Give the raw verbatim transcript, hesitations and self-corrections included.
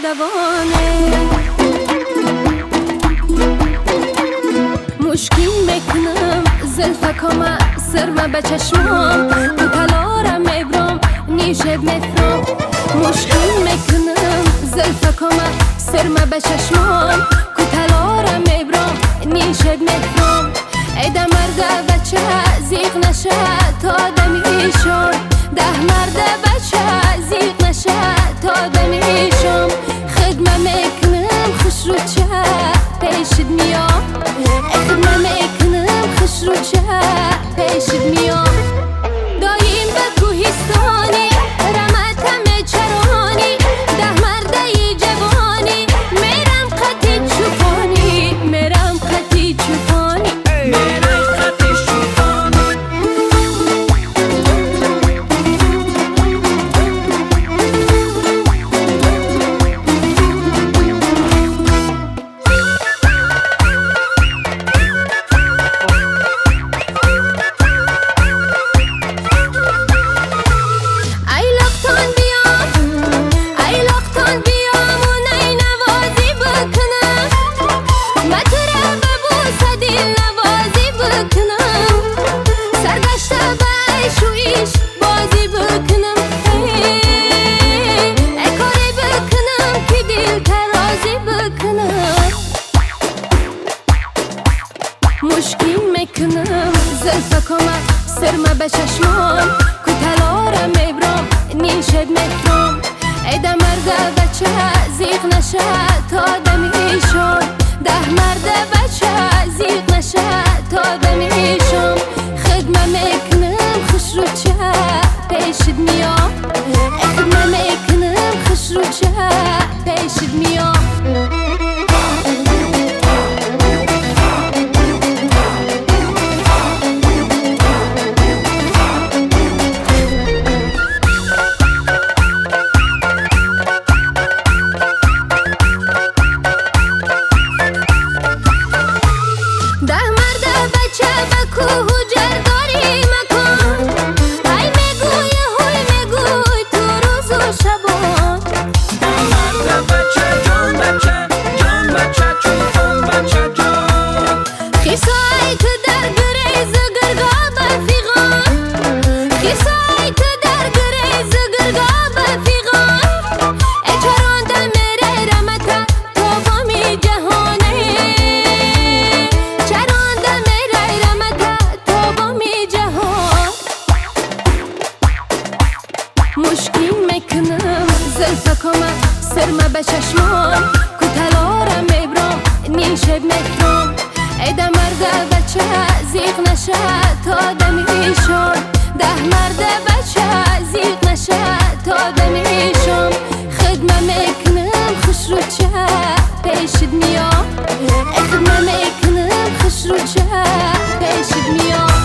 دوانه مشکین میکنم زلفکام سرمه به چشمام تو تلارم ابرام نیشه مفرام مشکین میکنم زلفکام سرمه به چشمام تو تلارم ابرام نیشه مفرام ایده مرده بچه زیغ نشه تا دمیشون ده مرده بچه زیغ نشه تا دمیشون خدمه میکنم خوش رو چه پیشت میام خدمه میکنم خوش رو چه پیشت میام دایم به کوهستانی رمتم چرانی ده مرده ی جوانی میرم قطی چوپانی میرم قطی چوپانی مشکین میکنم زلفکام سرمه به چشمام کو تلارم ابرام نیشه مفرام ایده مرده بچه زیغ نشه تا دمیشون ده مرده بچه زیغ نشه تا دمیشون خدمه میکنم خوش رو چه پیشت میام خدمه میکنم خوش رو چه پیشت میام مشکین میکنم زلفکام سرمه به چشمام کو تلارم ابرام نیشه مفرام ایده مرده بچه زیغ نشه تا دمیشون ده مرده بچه زیغ نشه تا دمیشون خدمه میکنم خوش رو چه پیشت میام خدمه میکنم خوش رو چه پیشت میام